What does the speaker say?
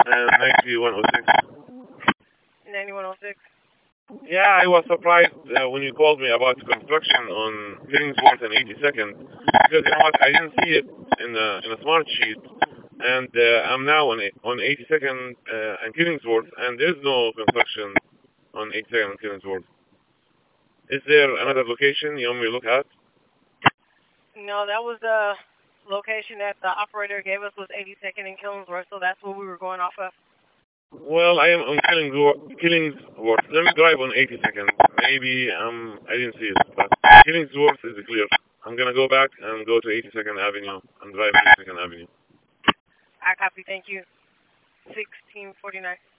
and 9106. 9106. Yeah, I was surprised when you called me about construction on Killingsworth and 82nd, because you know what, I didn't see it in a smart sheet, and I'm now on 82nd and Killingsworth, and there's no construction on 82nd and Killingsworth. Is there another location you want me to look at? No, that was the location that the operator gave us was 82nd and Killingsworth, so that's what we were going off of. Well, I am on Killingsworth. Let me drive on 82nd. Maybe I didn't see it, but Killingsworth is clear. I'm gonna go back and go to 82nd Avenue and drive 82nd Avenue. I copy. Thank you. 1649.